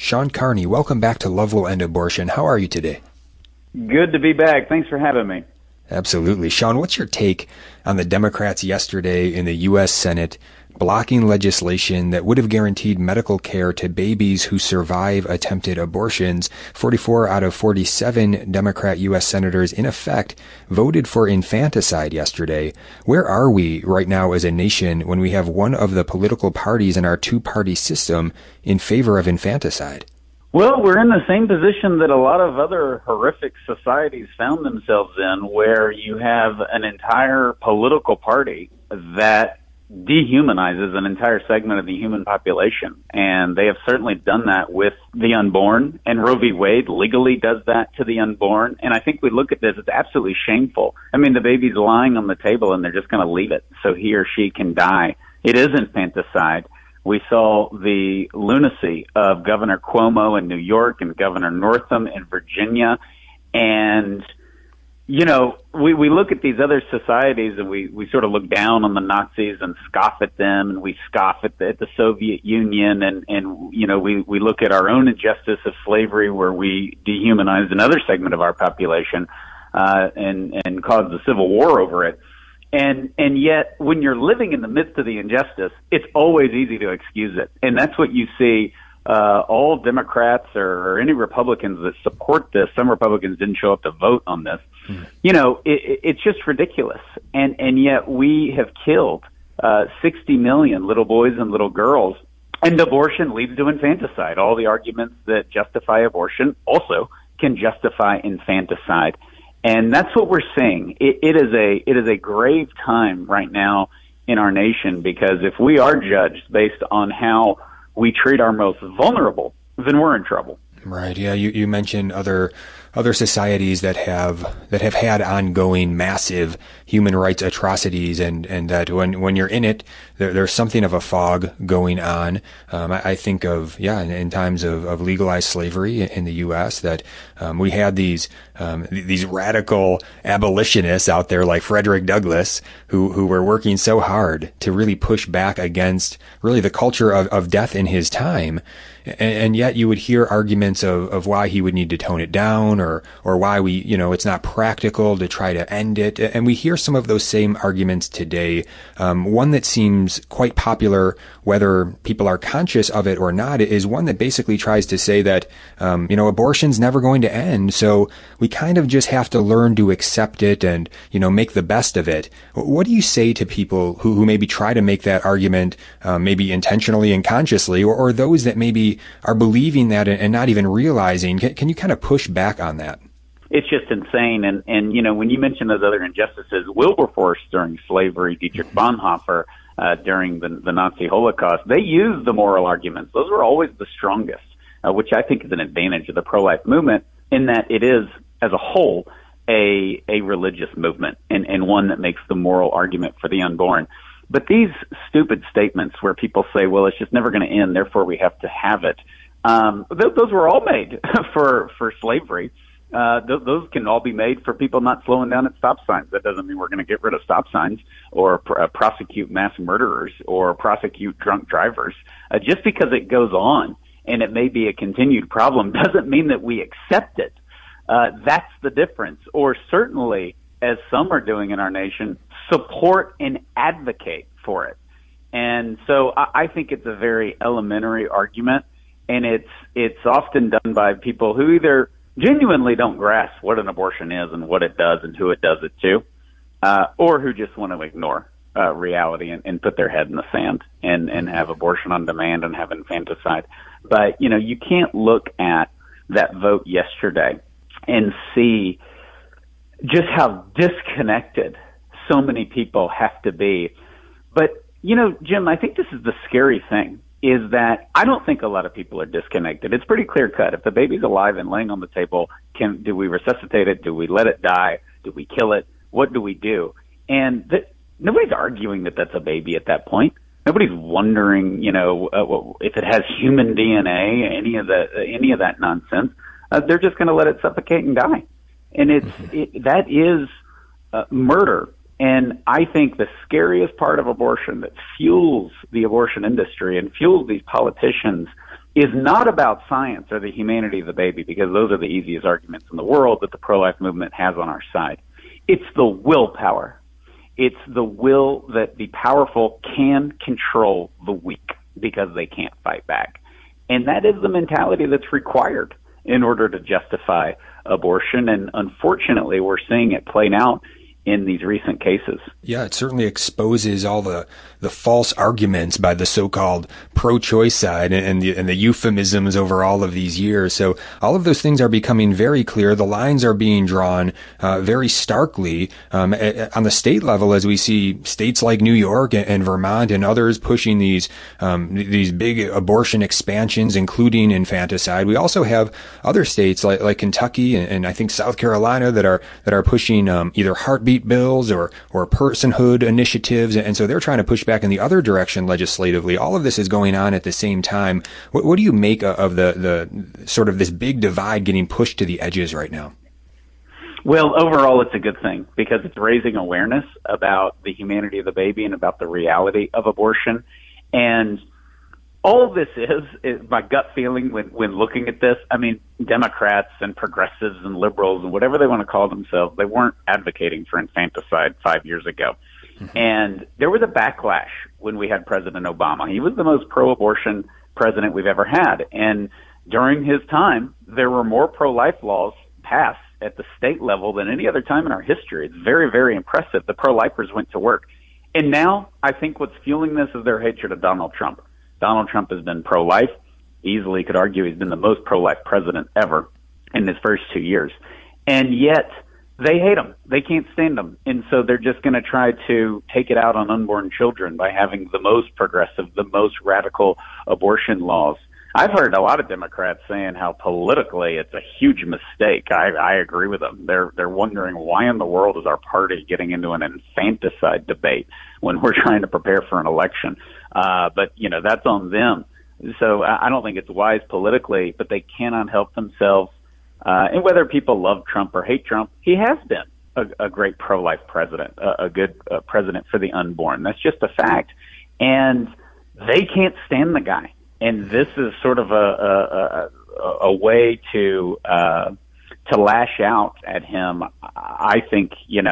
Sean Carney, welcome back to Love Will End Abortion. How are you today? Good to be back. Thanks for having me. Absolutely. Sean, what's your take on the Democrats yesterday in the U.S. Senate blocking legislation that would have guaranteed medical care to babies who survive attempted abortions? 44 out of 47 Democrat U.S. senators, in effect, voted for infanticide yesterday. Where are we right now as a nation when we have one of the political parties in our two-party system in favor of infanticide? Well, we're in the same position that a lot of other horrific societies found themselves in, where you have an entire political party that dehumanizes an entire segment of the human population. And they have certainly done that with the unborn, and Roe v. Wade legally does that to the unborn. And I think we look at this, it's absolutely shameful. I mean, the baby's lying on the table and they're just going to leave it so he or she can die. It is infanticide. We saw the lunacy of Governor Cuomo in New York and Governor Northam in Virginia. And, you know, we look at these other societies and we sort of look down on the Nazis and scoff at them, and we scoff at the Soviet Union. And you know, we look at our own injustice of slavery, where we dehumanize another segment of our population and caused a civil war over it. And yet, when you're living in the midst of the injustice, it's always easy to excuse it. And that's what you see, all Democrats or any Republicans that support this. Some Republicans didn't show up to vote on this. You know, it's just ridiculous. And yet we have killed 60 million little boys and little girls. And abortion leads to infanticide. All the arguments that justify abortion also can justify infanticide. And that's what we're seeing. It is a grave time right now in our nation, because if we are judged based on how we treat our most vulnerable, then we're in trouble. Right. Yeah. You mentioned other societies that have had ongoing massive human rights atrocities, and that when you're in it, there's something of a fog going on. I think of, in times of legalized slavery in the U.S., that we had these radical abolitionists out there like Frederick Douglass who were working so hard to really push back against really the culture of death in his time. And yet you would hear arguments of why he would need to tone it down, or why it's not practical to try to end it. And we hear some of those same arguments today. One that seems quite popular, whether people are conscious of it or not, is one that basically tries to say that, abortion's never going to end. So we kind of just have to learn to accept it and, make the best of it. What do you say to people who maybe try to make that argument, maybe intentionally and consciously, or those that maybe are believing that and not even realizing? Can you kind of push back on that? It's just insane. And when you mention those other injustices, Wilberforce during slavery, Dietrich Bonhoeffer during the Nazi Holocaust, they used the moral arguments. Those were always the strongest, which I think is an advantage of the pro-life movement, in that it is, as a whole, a religious movement, and one that makes the moral argument for the unborn. But these stupid statements where people say, well, it's just never going to end, therefore we have to have it, those were all made for slavery. Those can all be made for people not slowing down at stop signs. That doesn't mean we're going to get rid of stop signs or prosecute mass murderers or prosecute drunk drivers. Just because it goes on and it may be a continued problem doesn't mean that we accept it. That's the difference. Or certainly, as some are doing in our nation, support and advocate for it. And so I think it's a very elementary argument, and it's often done by people who either genuinely don't grasp what an abortion is and what it does and who it does it to, or who just want to ignore reality and put their head in the sand and have abortion on demand and have infanticide. But, you can't look at that vote yesterday and see just how disconnected so many people have to be. But, Jim, I think this is the scary thing, is that I don't think a lot of people are disconnected. It's pretty clear cut. If the baby's alive and laying on the table, do we resuscitate it? Do we let it die? Do we kill it? What do we do? And nobody's arguing that that's a baby at that point. Nobody's wondering, if it has human DNA, any of that nonsense. They're just going to let it suffocate and die. And that is murder. And I think the scariest part of abortion that fuels the abortion industry and fuels these politicians is not about science or the humanity of the baby, because those are the easiest arguments in the world that the pro-life movement has on our side. It's the willpower. It's the will that the powerful can control the weak because they can't fight back. And that is the mentality that's required in order to justify abortion. And unfortunately, we're seeing it played out in these recent cases. Yeah, it certainly exposes all the false arguments by the so-called pro-choice side and the euphemisms over all of these years. So all of those things are becoming very clear. The lines are being drawn very starkly on the state level, as we see states like New York and Vermont and others pushing these big abortion expansions, including infanticide. We also have other states like Kentucky and I think South Carolina that are pushing either heartbeat bills or personhood initiatives, and so they're trying to push back in the other direction legislatively. All of this is going on at the same time. What do you make of the sort of this big divide getting pushed to the edges right now? Well, overall, it's a good thing because it's raising awareness about the humanity of the baby and about the reality of abortion. And all this is my gut feeling when looking at this. I mean, Democrats and progressives and liberals and whatever they want to call themselves, they weren't advocating for infanticide 5 years ago. Mm-hmm. And there was a backlash when we had President Obama. He was the most pro-abortion president we've ever had. And during his time, there were more pro-life laws passed at the state level than any other time in our history. It's very, very impressive. The pro-lifers went to work. And now I think what's fueling this is their hatred of Donald Trump. Donald Trump has been pro-life. Easily could argue he's been the most pro-life president ever in his first 2 years. And yet they hate him. They can't stand him. And so they're just going to try to take it out on unborn children by having the most progressive, the most radical abortion laws. I've heard a lot of Democrats saying how politically it's a huge mistake. I agree with them. They're wondering why in the world is our party getting into an infanticide debate when we're trying to prepare for an election. But, that's on them. So I don't think it's wise politically, but they cannot help themselves. And whether people love Trump or hate Trump, he has been a great pro-life president, a good president for the unborn. That's just a fact. And they can't stand the guy. And this is sort of a way to lash out at him. I think,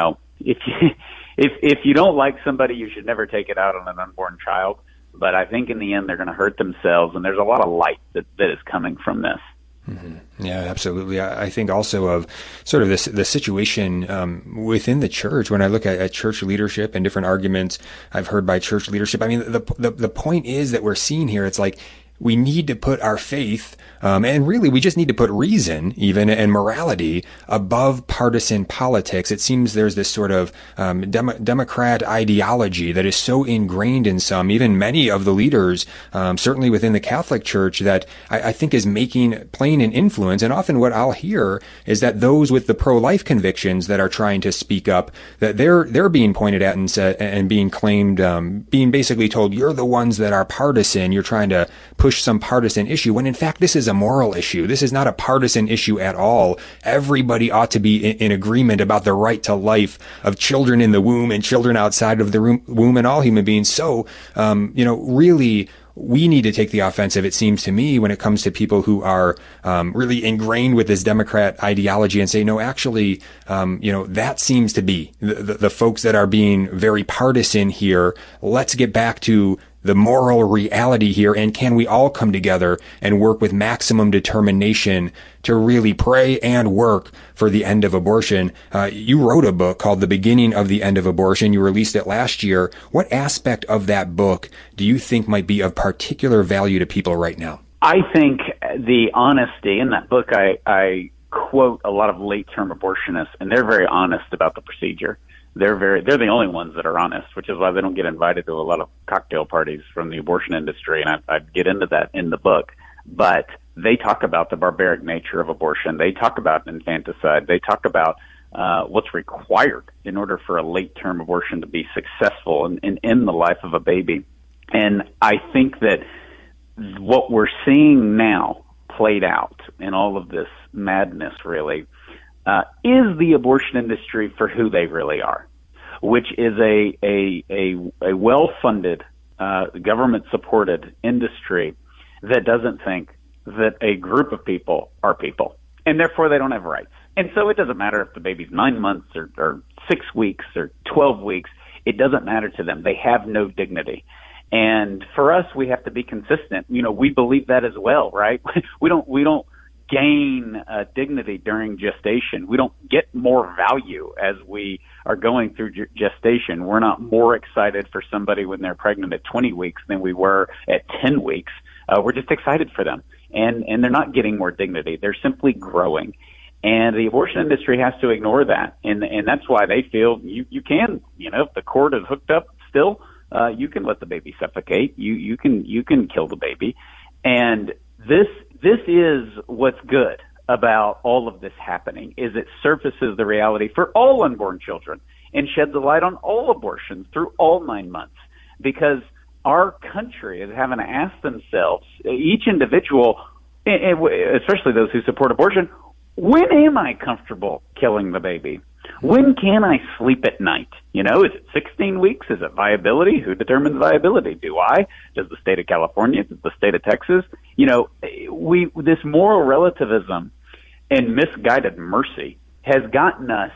if you don't like somebody, you should never take it out on an unborn child. But I think in the end, they're going to hurt themselves, and there's a lot of light that is coming from this. Mm-hmm. Yeah, absolutely. I think also of sort of the situation within the church. When I look at church leadership and different arguments I've heard by church leadership, I mean, the point is that we're seeing here, it's like we need to put our faith, and really we just need to put reason even and morality above partisan politics. It seems there's this sort of Democrat ideology that is so ingrained in some, even many of the leaders, certainly within the Catholic Church, that I think is playing an influence. And often what I'll hear is that those with the pro-life convictions that are trying to speak up, that they're being pointed at and being claimed, being basically told, you're the ones that are partisan, you're trying to push some partisan issue, when in fact this is a moral issue. This is not a partisan issue at all. Everybody ought to be in agreement about the right to life of children in the womb and children outside of the womb and all human beings. So, really, we need to take the offensive, it seems to me, when it comes to people who are really ingrained with this Democrat ideology and say, no, actually, that seems to be the folks that are being very partisan here. Let's get back to the moral reality here, and can we all come together and work with maximum determination to really pray and work for the end of abortion? You wrote a book called The Beginning of the End of Abortion. You released it last year. What aspect of that book do you think might be of particular value to people right now? I think the honesty in that book, I quote a lot of late-term abortionists, and they're very honest about the procedure. They're the only ones that are honest, which is why they don't get invited to a lot of cocktail parties from the abortion industry. And I'd get into that in the book, but they talk about the barbaric nature of abortion. They talk about infanticide. They talk about what's required in order for a late-term abortion to be successful and end the life of a baby. And I think that what we're seeing now played out in all of this madness, really, is the abortion industry for who they really are, which is a well-funded, government-supported industry that doesn't think that a group of people are people, and therefore they don't have rights. And so it doesn't matter if the baby's 9 months or 6 weeks or 12 weeks. It doesn't matter to them. They have no dignity. And for us, we have to be consistent. You know, we believe that as well, right? We don't gain dignity during gestation. We don't get more value as we are going through gestation. We're not more excited for somebody when they're pregnant at 20 weeks than we were at 10 weeks. We're just excited for them. And they're not getting more dignity. They're simply growing. And the abortion industry has to ignore that. And that's why they feel you can, you know, if the cord is hooked up still, you can let the baby suffocate. You can kill the baby. And this is what's good about all of this happening, is it surfaces the reality for all unborn children and sheds a light on all abortions through all 9 months. Because our country is having to ask themselves, each individual, especially those who support abortion, when am I comfortable killing the baby? When can I sleep at night? You know, is it 16 weeks? Is it viability? Who determines viability? Do I? Does the state of California? Does the state of Texas? You know, this moral relativism and misguided mercy has gotten us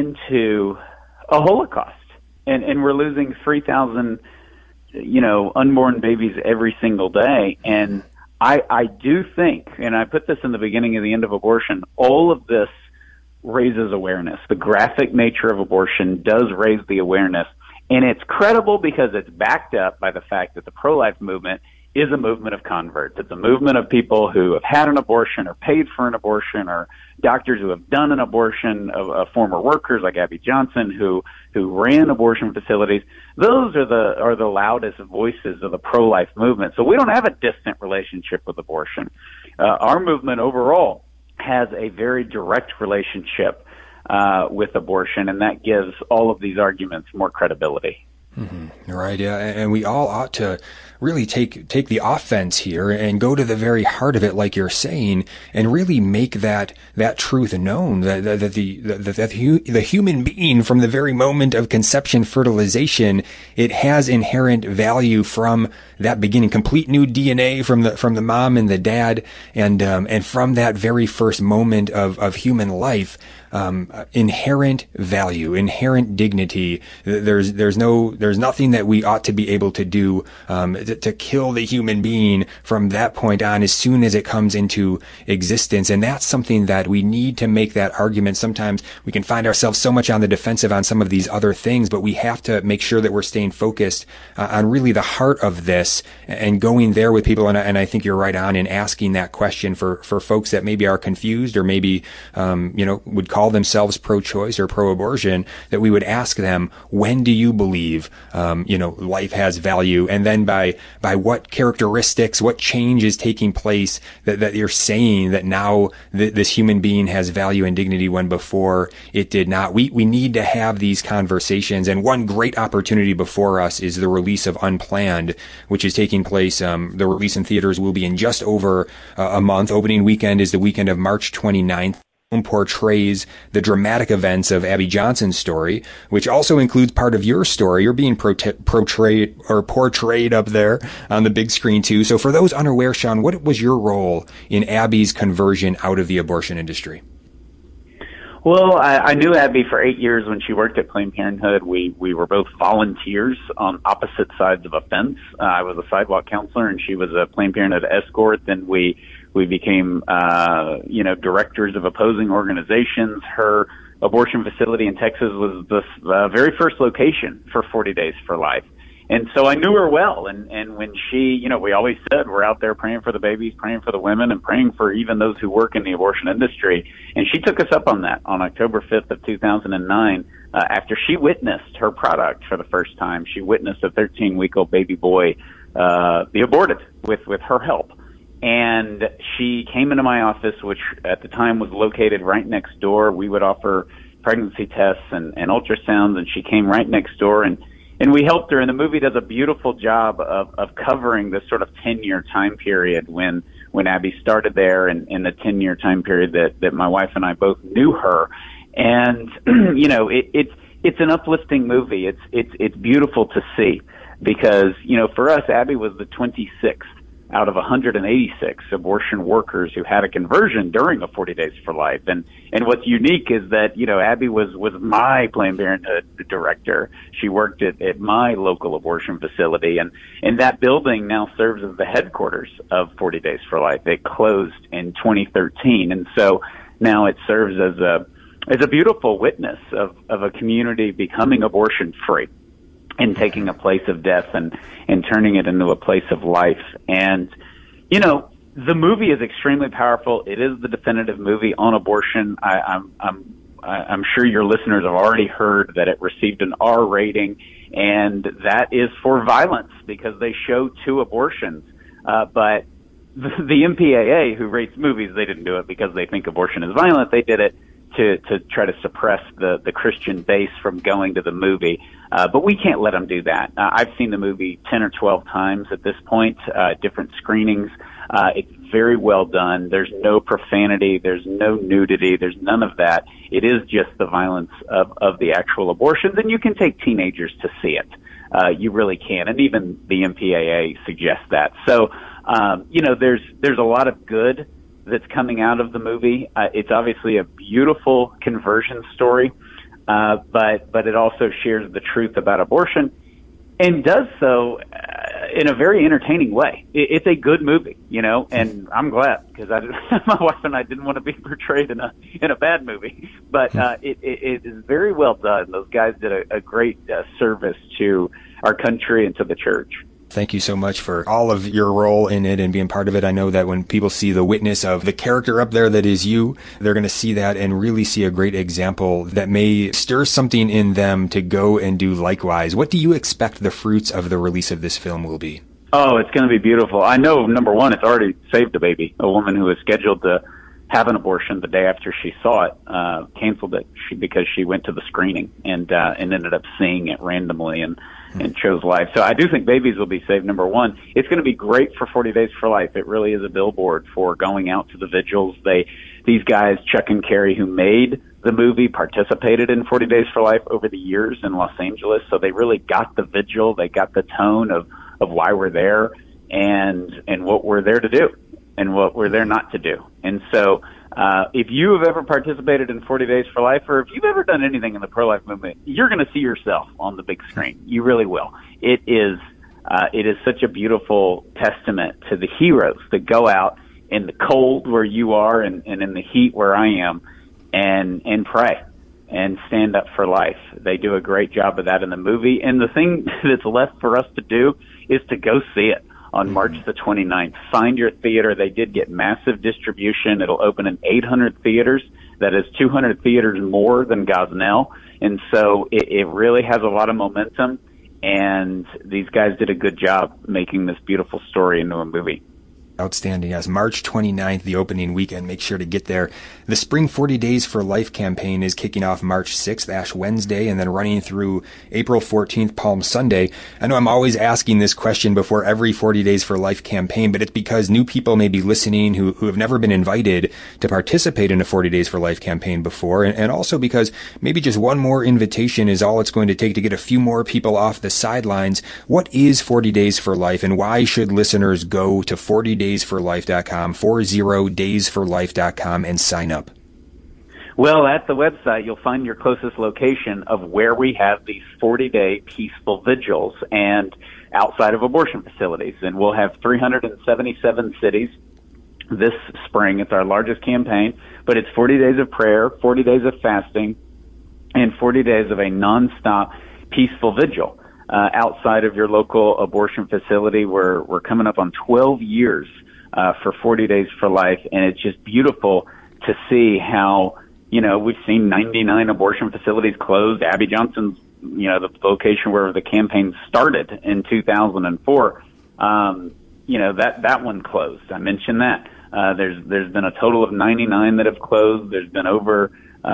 into a Holocaust. And we're losing 3,000, you know, unborn babies every single day. And I do think, and I put this in the beginning and the end of abortion, all of this raises awareness. The graphic nature of abortion does raise the awareness, and it's credible because it's backed up by the fact that the pro-life movement is a movement of converts. It's a movement of people who have had an abortion or paid for an abortion, or doctors who have done an abortion, of former workers like Abby Johnson who ran abortion facilities. Those are the loudest voices of the pro-life movement. So we don't have a distant relationship with abortion. Our movement overall has a very direct relationship with abortion, and that gives all of these arguments more credibility. Mm-hmm. Right, yeah, and we all ought to really take the offense here and go to the very heart of it, like you're saying, and really make that truth known, that the human being, from the very moment of conception, fertilization, it has inherent value from that beginning, complete new DNA from the mom and the dad, and from that very first moment of human life. Inherent value, inherent dignity. There's nothing that we ought to be able to do to kill the human being from that point on, as soon as it comes into existence. And that's something that we need to make that argument. Sometimes we can find ourselves so much on the defensive on some of these other things, but we have to make sure that we're staying focused on really the heart of this and going there with people. And I think you're right on in asking that question for folks that maybe are confused or maybe would call themselves pro-choice or pro-abortion, that we would ask them, when do you believe life has value? And then by what characteristics, what change is taking place that you're saying that now this human being has value and dignity when before it did not? We need to have these conversations, and one great opportunity before us is the release of Unplanned, which is taking place. The release in theaters will be in just over a month. Opening weekend is the weekend of March 29th. Portrays the dramatic events of Abby Johnson's story, which also includes part of your story. You're being portrayed up there on the big screen too. So for those unaware, Sean, what was your role in Abby's conversion out of the abortion industry? Well, I knew Abby for 8 years when she worked at Planned Parenthood. We were both volunteers on opposite sides of a fence. I was a sidewalk counselor and she was a Planned Parenthood escort. Then we became, directors of opposing organizations. Her abortion facility in Texas was the very first location for 40 Days for Life. And so I knew her well. And when she, we always said we're out there praying for the babies, praying for the women, and praying for even those who work in the abortion industry. And she took us up on that on October 5th of 2009. After she witnessed her product for the first time, she witnessed a 13-week-old baby boy be aborted with her help. And she came into my office, which at the time was located right next door. We would offer pregnancy tests and ultrasounds, and she came right next door, and we helped her. And the movie does a beautiful job of covering this sort of 10-year time period when Abby started there, and the 10-year time period that my wife and I both knew her. And it's an uplifting movie. It's beautiful to see because for us, Abby was the 26th out of 186 abortion workers who had a conversion during a 40 Days for Life. And what's unique is that, Abby was my Planned Parenthood director. She worked at my local abortion facility, and that building now serves as the headquarters of 40 Days for Life. It closed in 2013, and so now it serves as a beautiful witness of a community becoming abortion free and taking a place of death and turning it into a place of life. And, the movie is extremely powerful. It is the definitive movie on abortion. I'm sure your listeners have already heard that it received an R rating, and that is for violence because they show 2 abortions. But the MPAA, who rates movies, they didn't do it because they think abortion is violent. They did it to try to suppress the Christian base from going to the movie. But we can't let them do that. I've seen the movie 10 or 12 times at this point, different screenings. It's very well done. There's no profanity. There's no nudity. There's none of that. It is just the violence of the actual abortions, and you can take teenagers to see it. You really can, and even the MPAA suggests that. So, there's a lot of good that's coming out of the movie. It's obviously a beautiful conversion story, but it also shares the truth about abortion and does so in a very entertaining way. It's a good movie, and I'm glad because my wife and I didn't want to be portrayed in a bad movie, but it is very well done. Those guys did a great service to our country and to the church. Thank you so much for all of your role in it and being part of it. I know that when people see the witness of the character up there that is you, they're going to see that and really see a great example that may stir something in them to go and do likewise. What do you expect the fruits of the release of this film will be? Oh, it's going to be beautiful. I know, number one, it's already saved a baby. A woman who was scheduled to have an abortion the day after she saw it, canceled it because she went to the screening and ended up seeing it randomly and chose life. So I do think babies will be saved, number one. It's going to be great for 40 Days for Life. It really is a billboard for going out to the vigils. These guys, Chuck and Carrie, who made the movie, participated in 40 Days for Life over the years in Los Angeles. So they really got the vigil. They got the tone of why we're there and what we're there to do and what we're there not to do. And so, if you have ever participated in 40 Days for Life, or if you've ever done anything in the pro-life movement, you're going to see yourself on the big screen. You really will. It is such a beautiful testament to the heroes that go out in the cold where you are and in the heat where I am and pray and stand up for life. They do a great job of that in the movie. And the thing that's left for us to do is to go see it on March the 29th. Find your theater. They did get massive distribution. It'll open in 800 theaters. That is 200 theaters more than Gosnell. And so it really has a lot of momentum. And these guys did a good job making this beautiful story into a movie. Outstanding. Yes, March 29th, the opening weekend. Make sure to get there. The Spring 40 Days for Life campaign is kicking off March 6th, Ash Wednesday, and then running through April 14th, Palm Sunday. I know I'm always asking this question before every 40 Days for Life campaign, but it's because new people may be listening who have never been invited to participate in a 40 Days for Life campaign before, and also because maybe just one more invitation is all it's going to take to get a few more people off the sidelines. What is 40 Days for Life, and why should listeners go to 40daysforlife.com, 40daysforlife.com, and sign up? Well, at the website, you'll find your closest location of where we have these 40-day peaceful vigils and outside of abortion facilities. And we'll have 377 cities this spring. It's our largest campaign, but it's 40 days of prayer, 40 days of fasting, and 40 days of a nonstop peaceful vigil outside of your local abortion facility. We're coming up on 12 years for 40 Days for Life, and it's just beautiful to see how, we've seen 99 abortion facilities closed. Abby Johnson's, the location where the campaign started in 2004, that one closed. I mentioned that. There's been a total of 99 that have closed. There's been over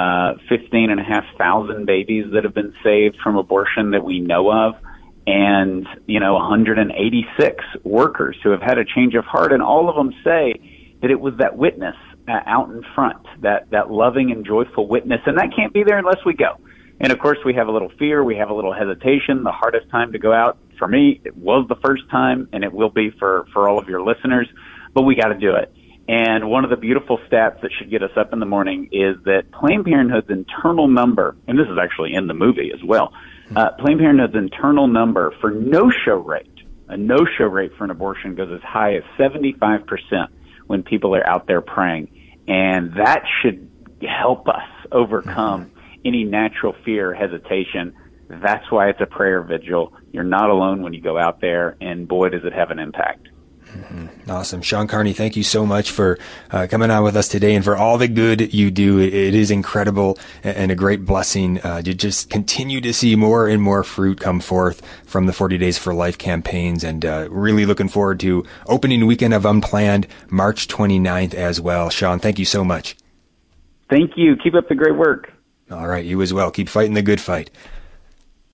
15,500 babies that have been saved from abortion that we know of, and 186 workers who have had a change of heart, and all of them say that it was that witness out in front, that loving and joyful witness, and that can't be there unless we go. And of course, we have a little fear. We have a little hesitation. The hardest time to go out, for me, it was the first time, and it will be for all of your listeners, but we got to do it. And one of the beautiful stats that should get us up in the morning is that Planned Parenthood's internal number, and this is actually in the movie as well, Planned Parenthood's internal number for no-show rate, a no-show rate for an abortion goes as high as 75% when people are out there praying. And that should help us overcome any natural fear, hesitation. That's why it's a prayer vigil. You're not alone when you go out there, and boy, does it have an impact. Mm-hmm. Awesome. Sean Carney, thank you so much for coming on with us today and for all the good you do. It is incredible and a great blessing to just continue to see more and more fruit come forth from the 40 Days for Life campaigns, and really looking forward to opening weekend of Unplanned March 29th as well. Sean, thank you so much. Thank you. Keep up the great work. All right. You as well. Keep fighting the good fight.